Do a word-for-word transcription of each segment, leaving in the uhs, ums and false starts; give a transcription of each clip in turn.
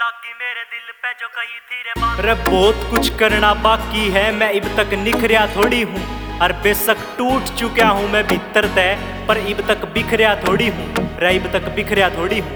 लागी मेरे दिल पे जो कही थी रे बात। रे बहुत कुछ करना बाकी है, मैं इब तक निखरिया थोड़ी हूँ। और बेशक टूट चुका हूँ मैं भीतर तय, पर इब तक बिखरिया थोड़ी हूँ। रे इब तक बिखरिया थोड़ी हूँ।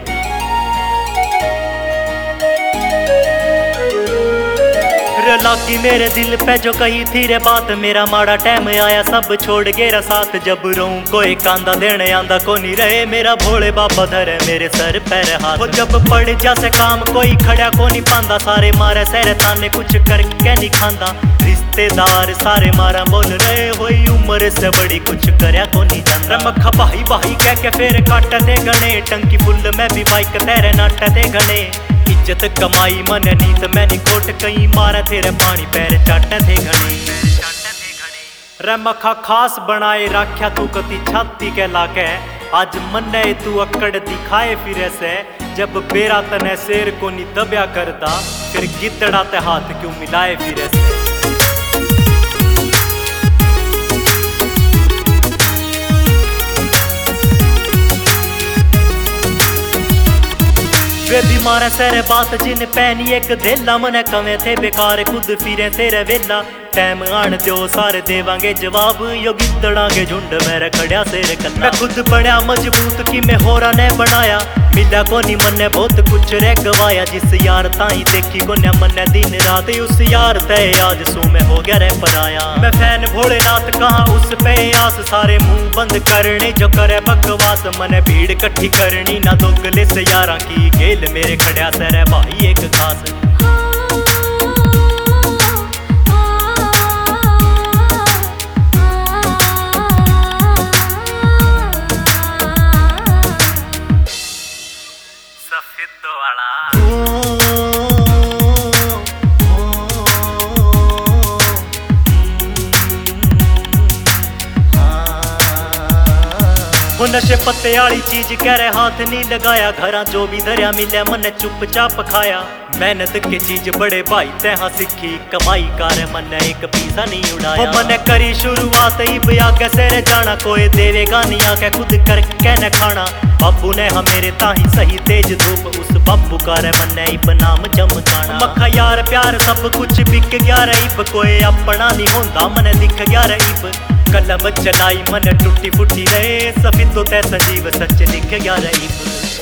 लागी मेरे दिल पे जो कही थी रे बात, मेरा माड़ा टाइम आया सब छोड़ गेरा साथ। जब रोऊं कोई कांदा देने आंदा को नहीं रहे, मेरा भोले बाबा धरे मेरे सर पैर हाथ। वो जब पड़ जासे काम कोई खड़ा को नहीं पांदा, सारे मारे सर ताने कुछ करके नहीं खांदा। रिश्तेदार सारे मारा बोल रहे होई उम्र से बड़ी कुछ करया को नहीं जानदा। मखा भाई भाई कह के फिर काट दे गणे, टंकी फुल में भी बाइक तेरे नाट दे गणे। इज्जत कमाई मन नीत मैंने खोट कहीं मारा तेरे पानी पैर चाट थे घने। रे मखा खास बनाए राख्या तू कति छाती के लाके, आज मन्ने तू अकड़ दिखाए फिर से। जब बेरा तने शेर को नहीं दबया करता, फिर गिद्दड़ा ते हाथ क्यों मिलाए फिर से। वे बीमार सर बात जिन पैनी एक देला, मन कमे थे बेकार खुद फिरे तेरे वेला। टाइम आन दो सारे देवांगे जवाब, यो गिद्दड़ांगे झुंड मेरे खड़िया सेर कल्ला। मैं खुद बड़ा मजबूत कि मैं होरा ने बनाया, मिला को नहीं मन्ने बहुत कुछ रे गवाया। जिस यार ताई देखी को न मन्ने दिन रात, उस यार तय आज सू में हो गया रे पराया। मैं फैन भोलेनाथ कहाँ उस पे आस, सारे मुंह बंद करने जो करे बकवास। मने भीड़ इकट्ठी करनी ना दोगले से यारा की गेल, मेरे खड़िया तेरे भाई एक खास। वो नशे पत्ते आली चीज कह रहे हाथ नहीं लगाया, घरा जो भी धरिया मिले मन चुपचाप खाया। मेहनत की चीज बड़े भाई तैहा सीखी, कमाई कर मन एक पैसा नहीं उड़ाया। वो मन करी शुरुआत इब आगे से जाना, कोई देवेगा नहीं आके खुद करके न खाना। बाबू ने हम मेरे ताही सही तेज धूप, उस बाबू का रे मन इब नाम चमकाना। मखा यार प्यार सब कुछ बिक गया रे इब, कोई अपना नहीं होता मन दिख गया रे इब। कलम चलाई मन टूटी फुटी रहे, सभी तो तै संजीव सच लिख गया रे इब।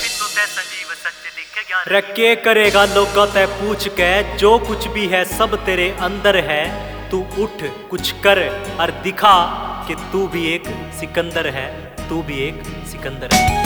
रखे करेगा लोगा तै पूछ के, जो कुछ भी है सब तेरे अंदर है। तू उठ कुछ कर और दिखा कि तू भी एक सिकंदर है, तू भी एक सिकंदर है।